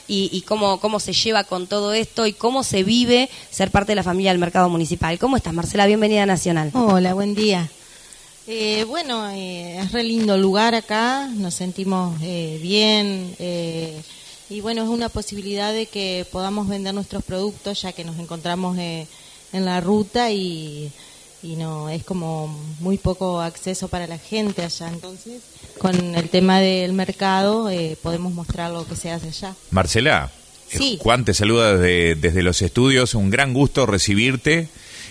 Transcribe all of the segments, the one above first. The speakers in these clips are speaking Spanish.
y cómo se lleva con todo esto y cómo se vive ser parte de la familia del mercado municipal. ¿Cómo estás, Marcela? Bienvenida a Nacional. Hola, buen día. Bueno, es re lindo lugar acá, nos sentimos bien y bueno, es una posibilidad de que podamos vender nuestros productos ya que nos encontramos en la ruta y no es como muy poco acceso para la gente allá, entonces con el tema del mercado podemos mostrar lo que se hace allá. Marcela, sí. Juan te saluda desde los estudios, un gran gusto recibirte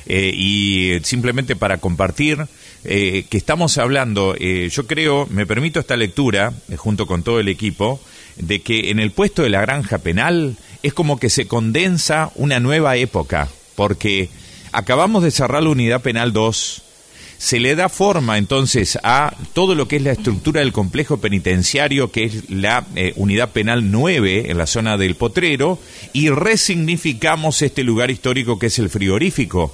y simplemente para compartir que estamos hablando, yo creo, me permito esta lectura junto con todo el equipo, de que en el puesto de la Granja Penal es como que se condensa una nueva época, porque acabamos de cerrar la Unidad Penal 2, se le da forma entonces a todo lo que es la estructura del complejo penitenciario, que es la Unidad Penal 9 en la zona del Potrero, y resignificamos este lugar histórico que es el frigorífico.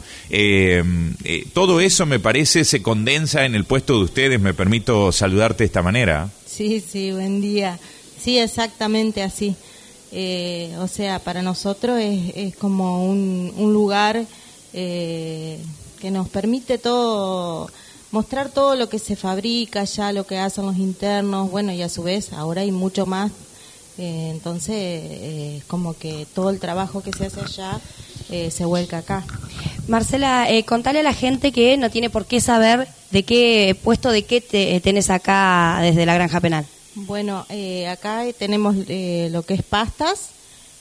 Todo eso me parece se condensa en el puesto de ustedes, me permito saludarte de esta manera. Sí, buen día. Sí, exactamente así. O sea, para nosotros es como un lugar que nos permite todo, mostrar todo lo que se fabrica ya, lo que hacen los internos, bueno, y a su vez ahora hay mucho más, entonces como que todo el trabajo que se hace allá se vuelca acá. Marcela, contale a la gente que no tiene por qué saber de qué puesto, de qué tenés acá desde la Granja Penal. Bueno, acá tenemos lo que es pastas,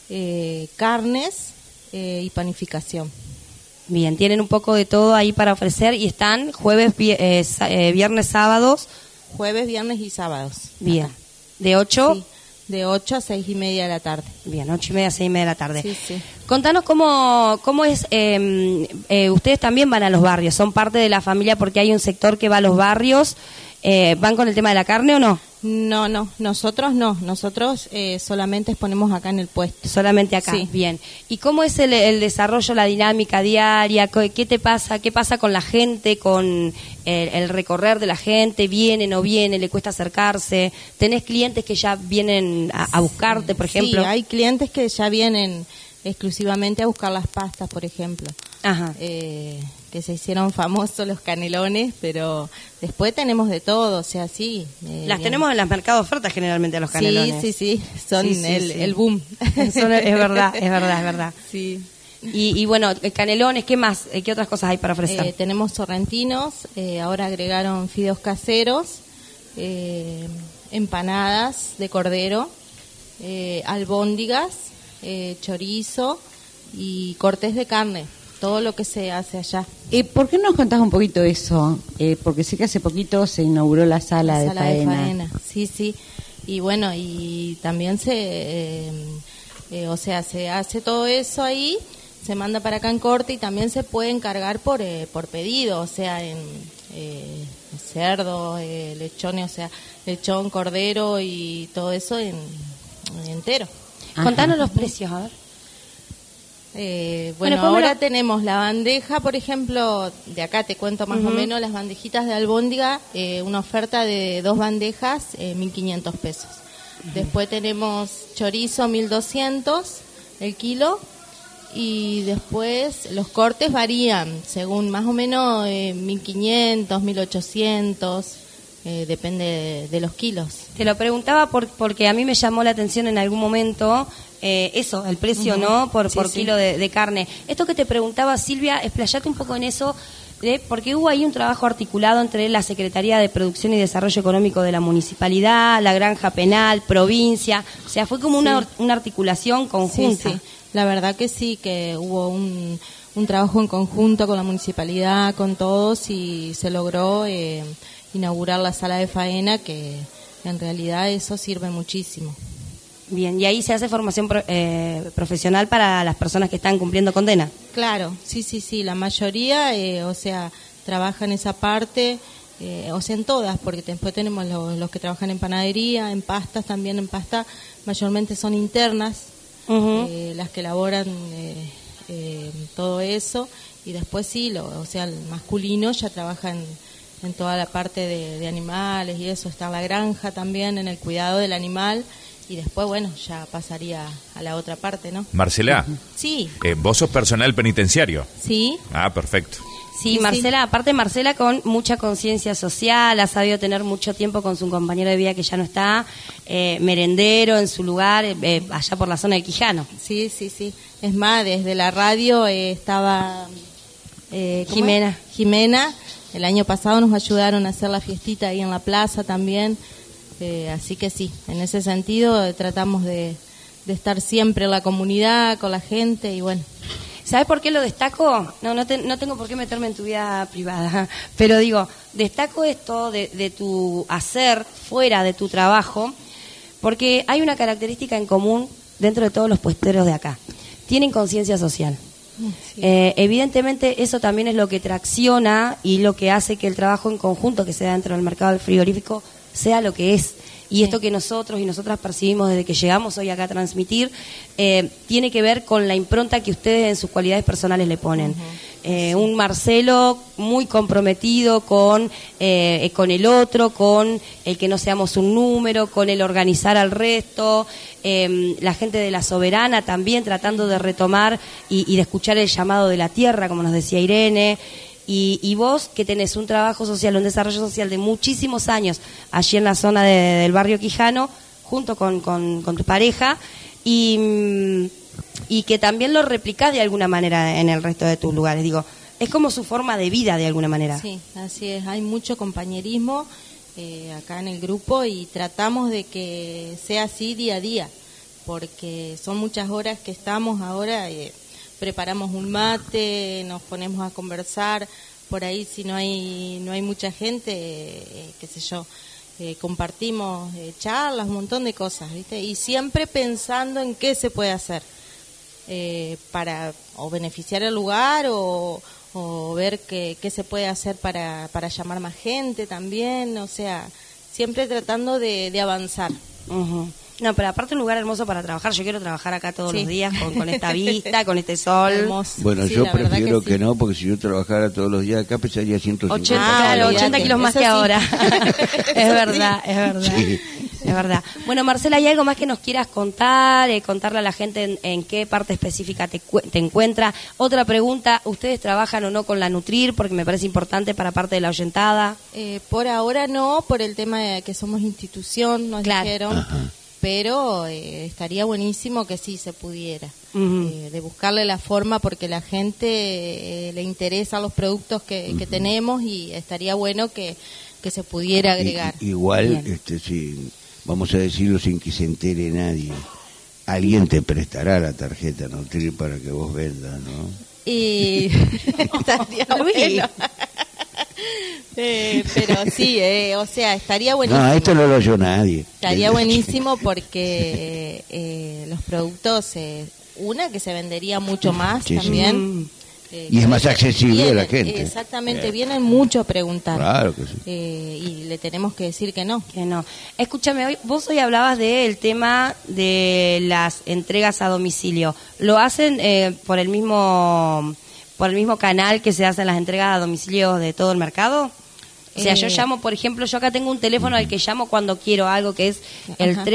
carnes y panificación. Bien, tienen un poco de todo ahí para ofrecer y están jueves, viernes, sábados. Jueves, viernes y sábados. Bien, acá. ¿de 8? Sí, de 8 a 6:30 de la tarde. Bien, 8:30 a 6:30 de la tarde. Sí. Contanos cómo es, ustedes también van a los barrios, son parte de la familia porque hay un sector que va a los barrios. ¿Van con el tema de la carne o no? No, nosotros solamente exponemos acá en el puesto. Solamente acá, sí. Bien. ¿Y cómo es el desarrollo, la dinámica diaria? ¿Qué te pasa? ¿Qué pasa con la gente, con el recorrer de la gente? ¿Viene, no viene? ¿Le cuesta acercarse? ¿Tenés clientes que ya vienen a buscarte, por ejemplo? Sí, hay clientes que ya vienen exclusivamente a buscar las pastas, por ejemplo. Ajá. Que se hicieron famosos los canelones, pero después tenemos de todo, o sea, sí. Las tenemos en las mercados ofertas generalmente a los canelones. Sí, son el boom. Es verdad. Sí. Y bueno, canelones, ¿qué más? ¿Qué otras cosas hay para ofrecer? Tenemos sorrentinos, ahora agregaron fideos caseros, empanadas de cordero, albóndigas, chorizo y cortes de carne. Todo lo que se hace allá. ¿Por qué no nos contás un poquito eso? Porque sé que hace poquito se inauguró la sala de faena. Sí. Y bueno, y también se hace todo eso ahí, se manda para acá en corte y también se puede encargar por pedido, o sea, en cerdo, lechones, o sea, lechón, cordero y todo eso en entero. Ajá. Contanos los precios, a ver. Bueno, ahora tenemos la bandeja, por ejemplo, de acá te cuento más o menos, las bandejitas de albóndiga, una oferta de 2 bandejas, 1.500 pesos. Después tenemos chorizo, 1.200 el kilo, y después los cortes varían, según más o menos 1.500, 1.800, depende de los kilos. Te lo preguntaba porque a mí me llamó la atención en algún momento eso, el precio, ¿no? Por kilo de carne. Esto que te preguntaba, Silvia, explayate un poco en eso, porque hubo ahí un trabajo articulado entre la Secretaría de Producción y Desarrollo Económico de la Municipalidad, la Granja Penal, provincia, o sea, fue como una articulación conjunta. Sí. La verdad que sí, que hubo un trabajo en conjunto con la municipalidad, con todos, y se logró inaugurar la sala de faena, que en realidad eso sirve muchísimo. Bien, y ahí se hace formación profesional para las personas que están cumpliendo condena. Claro, sí, la mayoría, trabaja en esa parte, en todas, porque después tenemos los que trabajan en panadería, en pastas, también en pasta, mayormente son internas, las que elaboran todo eso, y después el masculino ya trabaja en toda la parte de animales y eso, está en la granja también, en el cuidado del animal, y después, bueno, ya pasaría a la otra parte, ¿no? Marcela, Sí. vos sos personal penitenciario. Sí. Ah, perfecto. Sí, Marcela, aparte Marcela con mucha conciencia social, ha sabido tener mucho tiempo con su compañero de vida que ya no está, merendero en su lugar, allá por la zona de Quijano. Sí. Es más, desde la radio estaba Jimena. Jimena, el año pasado nos ayudaron a hacer la fiestita ahí en la plaza también, así que sí, en ese sentido tratamos de estar siempre en la comunidad, con la gente y bueno. ¿Sabes por qué lo destaco? No tengo por qué meterme en tu vida privada, pero digo, destaco esto de tu hacer fuera de tu trabajo, porque hay una característica en común dentro de todos los puesteros de acá. Tienen conciencia social. Sí. Evidentemente eso también es lo que tracciona y lo que hace que el trabajo en conjunto que se da dentro del mercado del frigorífico sea lo que es. Y esto que nosotros y nosotras percibimos desde que llegamos hoy acá a transmitir, tiene que ver con la impronta que ustedes en sus cualidades personales le ponen. Un Marcelo muy comprometido con el otro, con el que no seamos un número, con el organizar al resto, la gente de la Soberana también tratando de retomar y de escuchar el llamado de la tierra, como nos decía Irene. Y vos, que tenés un trabajo social, un desarrollo social de muchísimos años allí en la zona del barrio Quijano, junto con tu pareja, y que también lo replicás de alguna manera en el resto de tus lugares. Digo, es como su forma de vida de alguna manera. Sí, así es. Hay mucho compañerismo acá en el grupo y tratamos de que sea así día a día, porque son muchas horas que estamos ahora... preparamos un mate, nos ponemos a conversar, por ahí si no hay mucha gente, qué sé yo, compartimos charlas, un montón de cosas, ¿viste? Y siempre pensando en qué se puede hacer para o beneficiar el lugar o ver qué se puede hacer para llamar más gente también, o sea, siempre tratando de avanzar. Uh-huh. No, pero aparte un lugar hermoso para trabajar. Yo quiero trabajar acá todos los días con esta vista, con este sol. Hermoso. Bueno, Sí, yo la verdad prefiero que sí. no, porque si yo trabajara todos los días acá pesaría 150 Claro, kilos. 80 kilos más Eso que sí. ahora. Es verdad. Sí. Es verdad. Bueno, Marcela, ¿hay algo más que nos quieras contar? Contarle a la gente en qué parte específica te encuentra. Otra pregunta, ¿ustedes trabajan o no con la Nutrir? Porque me parece importante para parte de la oyentada. Por ahora no, por el tema de que somos institución, nos Claro. dijeron. Ajá. Pero estaría buenísimo que sí se pudiera, Ujú. de buscarle la forma porque la gente le interesan los productos que tenemos y estaría bueno que se pudiera agregar. Igual, Bien. si vamos a decirlo sin que se entere nadie, alguien te prestará la tarjeta Nutrir para que vos vendas, ¿no? Y estaría Luis. bueno. Pero sí, o sea, estaría buenísimo. No, esto no lo oyó nadie. Estaría buenísimo porque los productos, una que se vendería mucho más Sí, sí. también. Y es más accesible a la gente. Exactamente, vienen mucho a preguntar. Claro que sí. Y le tenemos que decir que no. Que no. Escúchame, vos hoy hablabas del tema de las entregas a domicilio. ¿Lo hacen por el mismo canal que se hacen las entregas a domicilio de todo el mercado? O sea, yo llamo, por ejemplo, yo acá tengo un teléfono al que llamo cuando quiero algo, que es el Ajá.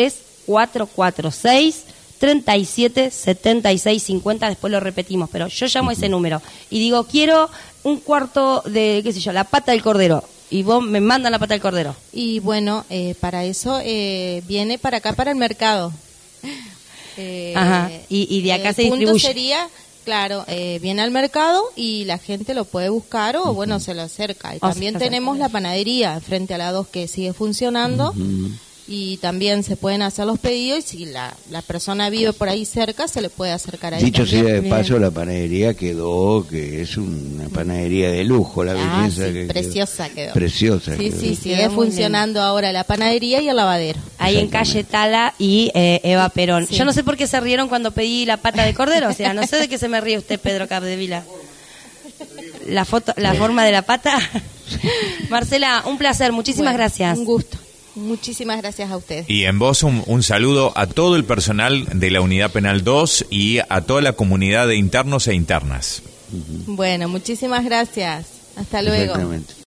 3446-377650, después lo repetimos, pero yo llamo ese número y digo, quiero un cuarto de, qué sé yo, la pata del cordero, y vos me mandan la pata del cordero. Y bueno, para eso viene para acá, para el mercado. Ajá, y de acá se el punto distribuye. sería, claro, viene al mercado y la gente lo puede buscar o, bueno, se lo acerca. Y O también se lo acerca. tenemos la panadería frente a la 2 que sigue funcionando. Y también se pueden hacer los pedidos y si la persona vive por ahí cerca se le puede acercar ahí. Dicho también. sea de Bien. paso, la panadería quedó, que es una panadería de lujo, la belleza Sí, que preciosa quedó. Preciosa. Sí, quedó. sí, Quedó sigue muy funcionando ahora la panadería y el lavadero. Ahí en Exactamente. calle Tala y Eva Perón. Sí. Yo no sé por qué se rieron cuando pedí la pata de cordero, o sea, no sé de qué se me ríe usted, Pedro Capdevila. La forma de la pata. Marcela, un placer, muchísimas Bueno, gracias. Un gusto. Muchísimas gracias a ustedes. Y en vos un saludo a todo el personal de la Unidad Penal 2 y a toda la comunidad de internos e internas. Bueno, muchísimas gracias. Hasta luego. Exactamente.